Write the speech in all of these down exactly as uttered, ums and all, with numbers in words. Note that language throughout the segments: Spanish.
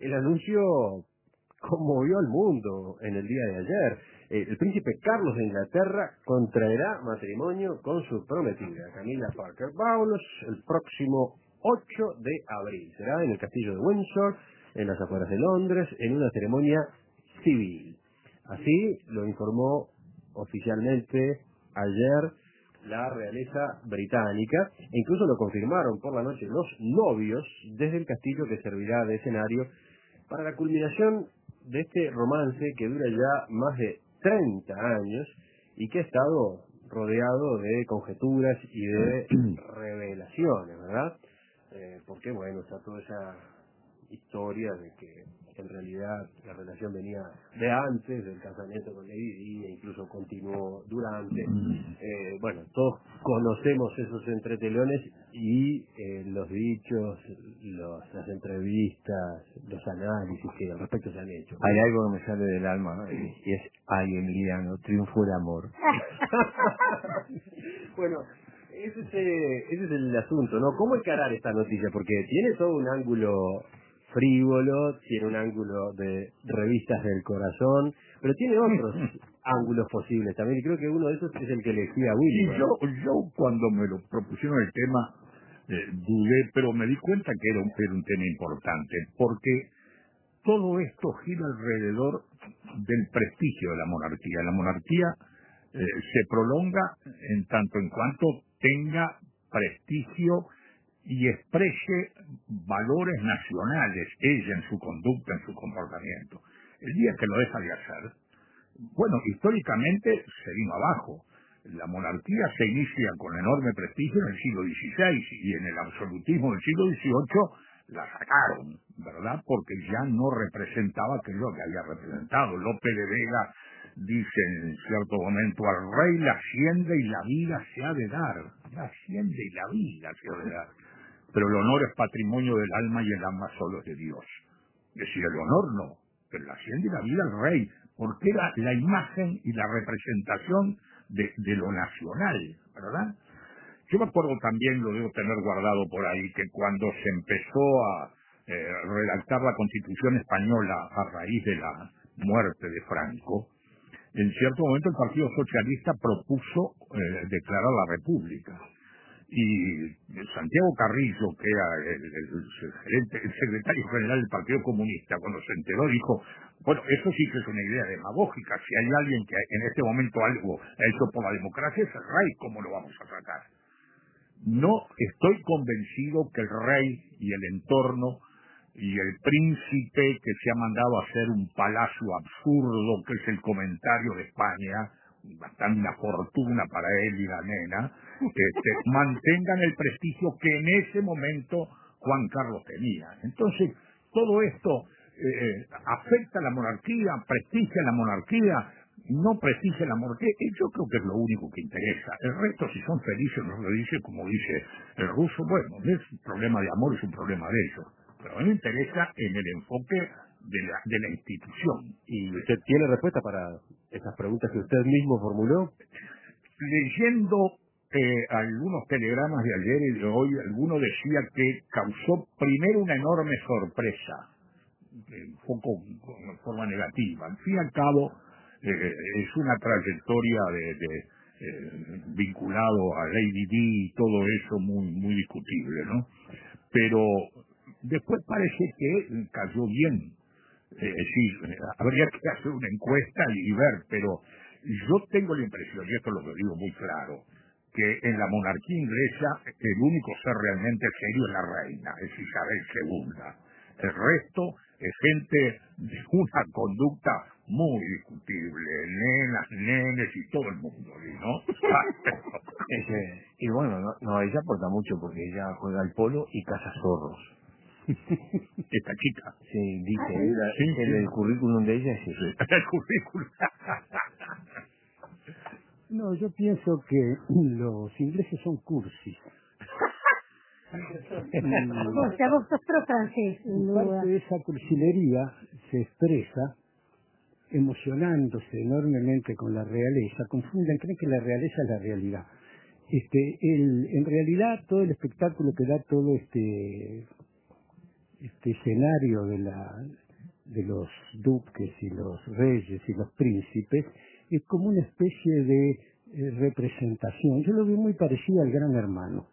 el anuncio conmovió al mundo en el día de ayer. Eh, el príncipe Carlos de Inglaterra contraerá matrimonio con su prometida, Camilla Parker Bowles, el próximo ocho de abril. Será en el castillo de Windsor, en las afueras de Londres, en una ceremonia civil. Así lo informó oficialmente ayer la realeza británica, e incluso lo confirmaron por la noche los novios desde el castillo que servirá de escenario para la culminación de este romance que dura ya más de treinta años y que ha estado rodeado de conjeturas y de revelaciones, ¿verdad? Eh, porque, bueno, está toda esa historia de que en realidad la relación venía de antes del casamiento con Lady Di e incluso continuó durante. Eh, bueno, todos conocemos esos entretelones y eh, los dichos, los, las entrevistas, los análisis que al respecto se han hecho. Hay algo que me sale del alma, ¿no? Y es, ay, Emiliano, triunfo el amor. Bueno, ese es, eh, ese es el asunto, ¿no? ¿Cómo encarar esta noticia? Porque tiene todo un ángulo frívolo, tiene un ángulo de revistas del corazón, pero tiene otros ángulos posibles también, y creo que uno de esos es el que elegía Willy. Sí, yo, yo cuando me lo propusieron el tema, eh, dudé, pero me di cuenta que era un, era un tema importante, porque todo esto gira alrededor del prestigio de la monarquía. La monarquía eh, se prolonga en tanto en cuanto tenga prestigio y exprese valores nacionales, ella en su conducta, en su comportamiento. El día que lo deja de hacer, bueno, históricamente se vino abajo. La monarquía se inicia con enorme prestigio en el siglo dieciséis y en el absolutismo del siglo dieciocho la sacaron, ¿verdad? Porque ya no representaba aquello que había representado. Lope de Vega dice en cierto momento, al rey la hacienda y la vida se ha de dar. La hacienda y la vida se ha de dar. Pero el honor es patrimonio del alma y el alma solo es de Dios. Es decir, el honor no, pero la hacienda y la vida al rey, porque era la imagen y la representación de, de lo nacional, ¿verdad? Yo me acuerdo también, lo debo tener guardado por ahí, que cuando se empezó a eh, redactar la Constitución española a raíz de la muerte de Franco, en cierto momento el Partido Socialista propuso eh, declarar la República. Y Santiago Carrillo, que era el, el, el, gerente, el secretario general del Partido Comunista, cuando se enteró dijo, bueno, eso sí que es una idea demagógica, si hay alguien que en este momento algo ha hecho por la democracia es el rey, ¿cómo lo vamos a tratar? No estoy convencido que el rey y el entorno y el príncipe que se ha mandado a hacer un palacio absurdo, que es el comentario de España, bastante una fortuna para él y la nena, este, mantengan el prestigio que en ese momento Juan Carlos tenía. Entonces, todo esto eh, afecta a la monarquía, prestigia a la monarquía, no prestigia la monarquía, y yo creo que es lo único que interesa. El resto, si son felices o no felices, como dice el ruso, bueno, es un problema de amor, es un problema de ellos. Pero a mí me interesa en el enfoque de la, de la institución. ¿Y usted tiene respuesta para esas preguntas que usted mismo formuló? Leyendo eh, algunos telegramas de ayer y de hoy, alguno decía que causó primero una enorme sorpresa, un poco de forma negativa. Al fin y al cabo, eh, es una trayectoria de, de eh, vinculado a Lady Di y todo eso muy, muy discutible, ¿no? Pero después parece que cayó bien. Eh, sí, habría que hacer una encuesta y, y ver, pero yo tengo la impresión, y esto lo digo muy claro, que en la monarquía inglesa el único ser realmente serio es la reina, es Isabel segunda. El resto es gente de una conducta muy discutible, nenas, nenes y todo el mundo, ¿no? Ese, y bueno, no, no, ella aporta mucho porque ella juega al polo y caza zorros. Esta chica. Sí, dice, la, sí, el, sí. el currículum de ella es ese. El currículum. No, yo pienso que los ingleses son cursis. O sea, vos sos pro francés, sin duda. Parte de esa cursilería se expresa emocionándose enormemente con la realeza, confunden, creen que la realeza es la realidad. Este, el, en realidad todo el espectáculo que da todo este este escenario de la de los duques y los reyes y los príncipes es como una especie de eh, representación. Yo lo veo muy parecido al Gran Hermano.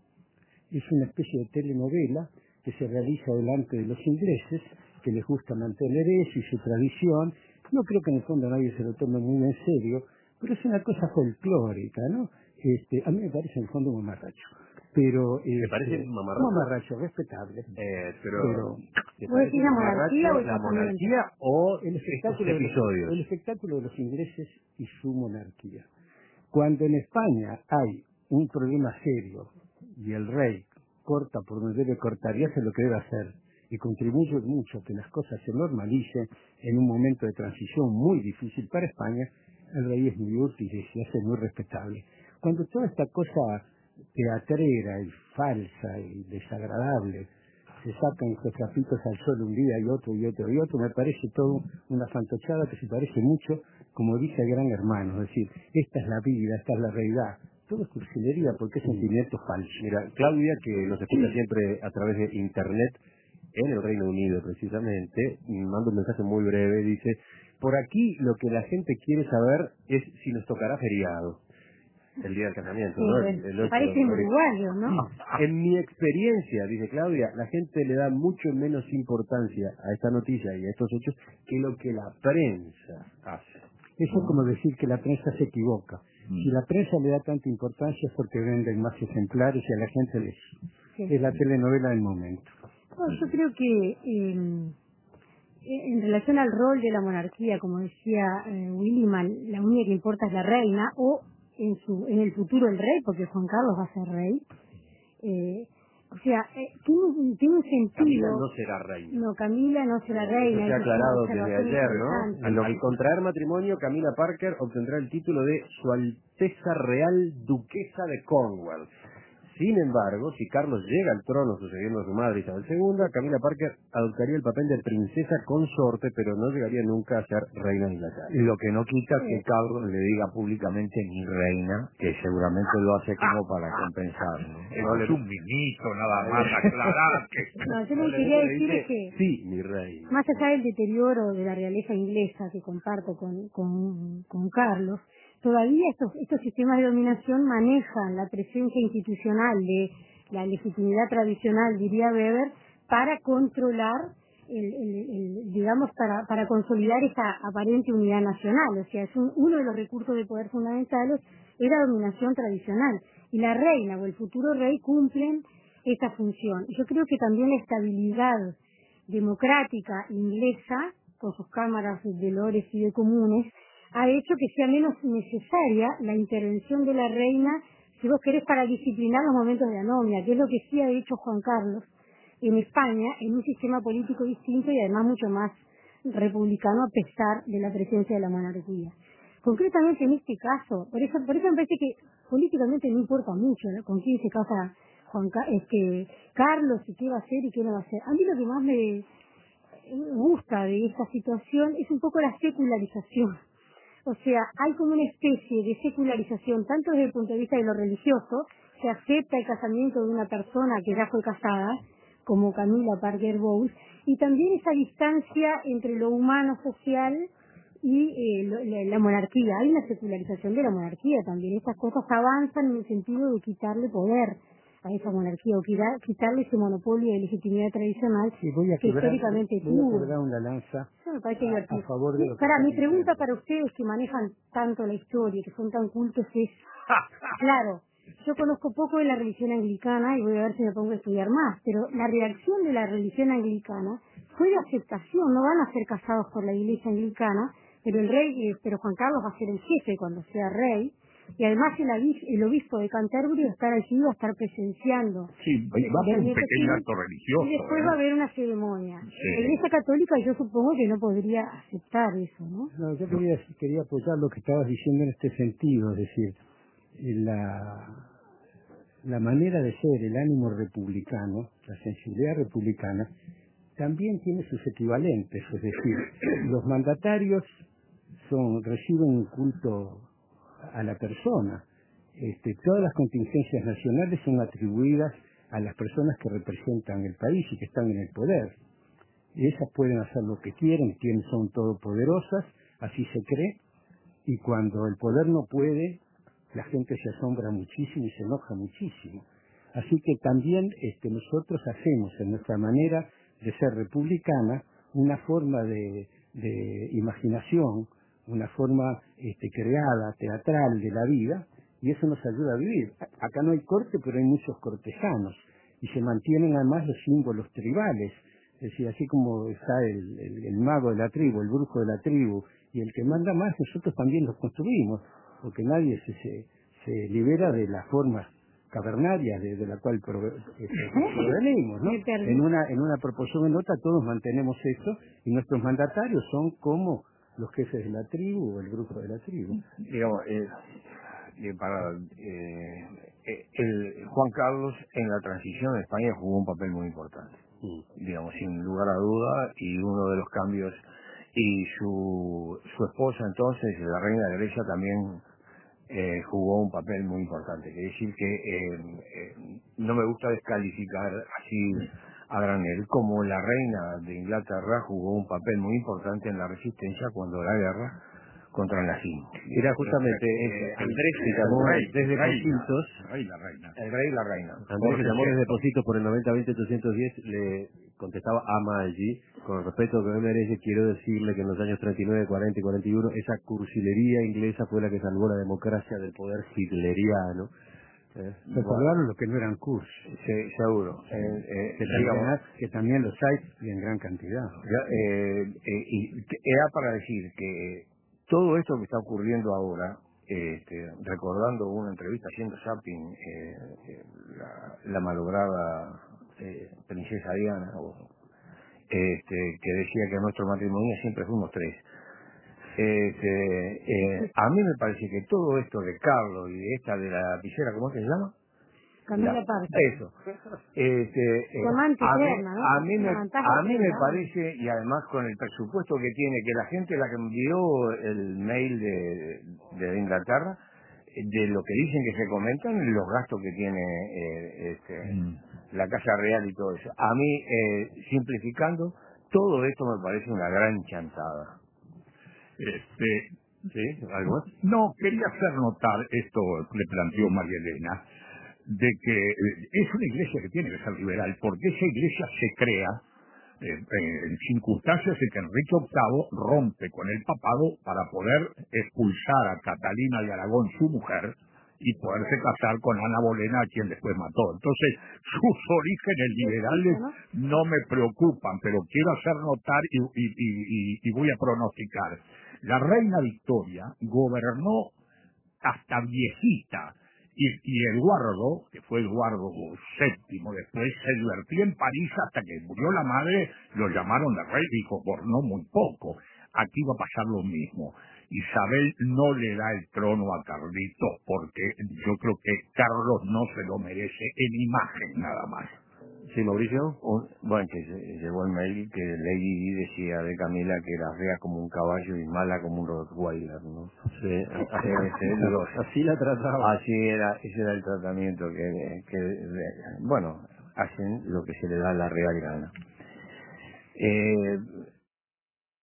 Es una especie de telenovela que se realiza delante de los ingleses, que les gusta mantener eso y su tradición. No creo que en el fondo nadie se lo tome muy en serio, pero es una cosa folclórica, ¿no? Este, a mí me parece en el fondo un mamarracho. Pero, ¿Te este, parece un mamarracho? Un mamarracho, respetable. Eh, pero, pero ¿te ¿Vos parece decís la monarquía o el la casamiento? monarquía o el estos espectáculo, de los, episodios? el espectáculo de los ingleses y su monarquía. Cuando en España hay un problema serio y el rey corta por donde debe cortar y hace lo que debe hacer y contribuye mucho a que las cosas se normalicen en un momento de transición muy difícil para España, el rey es muy útil y se hace muy respetable. Cuando toda esta cosa teatrera y falsa y desagradable se sacan los trapitos al sol un día y otro y otro y otro, me parece todo una fantochada que se parece mucho, como dice el Gran Hermano, es decir, esta es la vida, esta es la realidad. Todo es cursilería porque es sentimiento falso. Mira, Claudia, que nos escucha siempre a través de internet en el Reino Unido precisamente, manda un mensaje muy breve, dice: por aquí lo que la gente quiere saber es si nos tocará feriado el día del casamiento, Sí, ¿no? bueno, El, el parece ocho de uruguayo, ¿no? En mi experiencia, dice Claudia, la gente le da mucho menos importancia a esta noticia y a estos hechos que lo que la prensa hace. Eso es como decir que la prensa se equivoca. Si la prensa le da tanta importancia es porque venden más ejemplares y a la gente les... Sí. Es la telenovela del momento. No, yo creo que eh, en relación al rol de la monarquía, como decía eh, Williman, la única que importa es la reina, o en su en el futuro el rey, porque Juan Carlos va a ser rey. Eh, o sea, eh, tiene, un- tiene un sentido... Camila no será reina. No, Camila no será reina. Eso se ha esa es una aclarado desde observación ayer, ¿no? interesante. Al, al contraer matrimonio, Camila Parker obtendrá el título de Su Alteza Real Duquesa de Cornwall. Sin embargo, si Carlos llega al trono sucediendo a su madre Isabel segunda, Camila Parker adoptaría el papel de princesa consorte, pero no llegaría nunca a ser reina de Inglaterra. Lo que no quita que Carlos le diga públicamente mi reina, que seguramente lo hace como para compensar, ¿no? Eso es un minito, nada más, aclarar que... No, yo lo que quería decir es que, sí, mi reina. más allá del deterioro de la realeza inglesa que comparto con, con, con Carlos, todavía estos, estos sistemas de dominación manejan la presencia institucional de la legitimidad tradicional, diría Weber, para controlar, el, el, el, digamos, para, para consolidar esa aparente unidad nacional. O sea, es un, uno de los recursos de poder fundamentales es la dominación tradicional. Y la reina o el futuro rey cumplen esa función. Yo creo que también la estabilidad democrática inglesa, con sus cámaras de lores y de comunes, ha hecho que sea menos necesaria la intervención de la reina, si vos querés, para disciplinar los momentos de anomia, que es lo que sí ha hecho Juan Carlos en España, en un sistema político distinto y además mucho más republicano a pesar de la presencia de la monarquía. Concretamente en este caso, por eso, por eso me parece que políticamente no importa mucho, ¿no?, con quién se casa Juan Ca- es que Carlos y qué va a hacer y qué no va a hacer. A mí lo que más me gusta de esta situación es un poco la secularización. O sea, hay como una especie de secularización, tanto desde el punto de vista de lo religioso, se acepta el casamiento de una persona que ya fue casada, como Camila Parker Bowles, y también esa distancia entre lo humano social y eh, lo, la, la monarquía. Hay una secularización de la monarquía también. Estas cosas avanzan en el sentido de quitarle poder a esa monarquía o quitar, quitarle ese monopolio de legitimidad tradicional Sí, voy a que quebrar, históricamente voy a tuvo. quebrar una lanza Eso me parece a, divertido. a favor de lo que Para, está mi pregunta diciendo. para ustedes que manejan tanto la historia, que son tan cultos, es, claro, yo conozco poco de la religión anglicana y voy a ver si me pongo a estudiar más, pero la reacción de la religión anglicana fue de aceptación. No van a ser casados por la iglesia anglicana, pero el rey, eh, pero Juan Carlos va a ser el jefe cuando sea rey, y además el, avis- el obispo de Canterbury va a estar allí, va a estar presenciando. Sí, va a haber un pequeño acto religioso. Y después ¿eh? va a haber una ceremonia. Sí. La Iglesia Católica yo supongo que no podría aceptar eso, ¿no? No, yo quería, quería apoyar lo que estabas diciendo en este sentido, es decir, la, la manera de ser, el ánimo republicano, la sensibilidad republicana, también tiene sus equivalentes, es decir, los mandatarios son reciben un culto a la persona. Este, todas las contingencias nacionales son atribuidas a las personas que representan el país y que están en el poder. Y esas pueden hacer lo que quieren, tienen, son todopoderosas, así se cree, y cuando el poder no puede, la gente se asombra muchísimo y se enoja muchísimo. Así que también este, nosotros hacemos en nuestra manera de ser republicana una forma de, de imaginación, una forma este, creada, teatral de la vida, y eso nos ayuda a vivir. Acá no hay corte, pero hay muchos cortesanos, y se mantienen además los símbolos tribales. Es decir, así como está el, el, el mago de la tribu, el brujo de la tribu, y el que manda más, nosotros también los construimos, porque nadie se, se, se libera de las formas cavernarias de, de la cual provenimos, ¿no? En una, en una proporción o en otra todos mantenemos eso, y nuestros mandatarios son como los jefes de la tribu o el brujo de la tribu. Digamos, eh, eh, para eh, eh, el Juan Carlos en la transición de España jugó un papel muy importante, mm. digamos, sin lugar a duda, y uno de los cambios, y su, su esposa entonces, la reina de Grecia, también eh, jugó un papel muy importante. Quiere decir que eh, eh, no me gusta descalificar así a granel, como la reina de Inglaterra jugó un papel muy importante en la resistencia cuando la guerra contra el nazismo. Era justamente eh, Andrés que llamó desde Positos, el rey y la reina. El rey y la reina. Andrés que llamó desde Positos por el noventa veinte ochocientos diez, le contestaba a Maggi, con el respeto que me merece, quiero decirle que en los años treinta y nueve, cuarenta y cuarenta y uno, esa cursilería inglesa fue la que salvó la democracia del poder hitleriano. Eh, Se salvaron los que no eran Kurs. Sí, seguro. Eh, eh, que, también, que también los hay y en gran cantidad. Ya, eh, eh, y era para decir que todo esto que está ocurriendo ahora, este, recordando una entrevista haciendo zapping, eh, eh, la, la malograda eh, princesa Diana, o, este, que decía que nuestro matrimonio siempre fuimos tres. Este, eh, a mí me parece que todo esto de Carlos y de esta de la lapicera, ¿cómo se llama? Camila La, Parker. Eso. Este, eh, amante a, eterna, mí, ¿no? a mí me, a mí me ¿no? parece, y además con el presupuesto que tiene, que la gente la que envió el mail de, de Inglaterra, de lo que dicen que se comentan, los gastos que tiene eh, este, mm. la Casa Real y todo eso. A mí, eh, simplificando, todo esto me parece una gran chantada. Este, ¿Sí? ¿Algo más? No, quería hacer notar, esto le planteó María Elena, de que es una iglesia que tiene que ser liberal, porque esa iglesia se crea eh, en circunstancias en que Enrique octavo rompe con el papado para poder expulsar a Catalina de Aragón, su mujer, y poderse casar con Ana Bolena, a quien después mató. Entonces, sus orígenes liberales no me preocupan, pero quiero hacer notar y, y, y, y voy a pronosticar. La reina Victoria gobernó hasta viejita, y, y Eduardo, que fue Eduardo séptimo, después se divertía en París hasta que murió la madre, lo llamaron de rey, dijo, gobernó muy poco. Aquí va a pasar lo mismo. Isabel no le da el trono a Carlitos porque yo creo que Carlos no se lo merece en imagen nada más. Sí, Mauricio. Un, bueno, que llegó el mail que Lady Di decía de Camila que era fea como un caballo y mala como un Rottweiler, ¿no? Sí, así, así, así la trataba. Así era, ese era el tratamiento que, que, bueno, hacen lo que se le da a la real gana. Eh,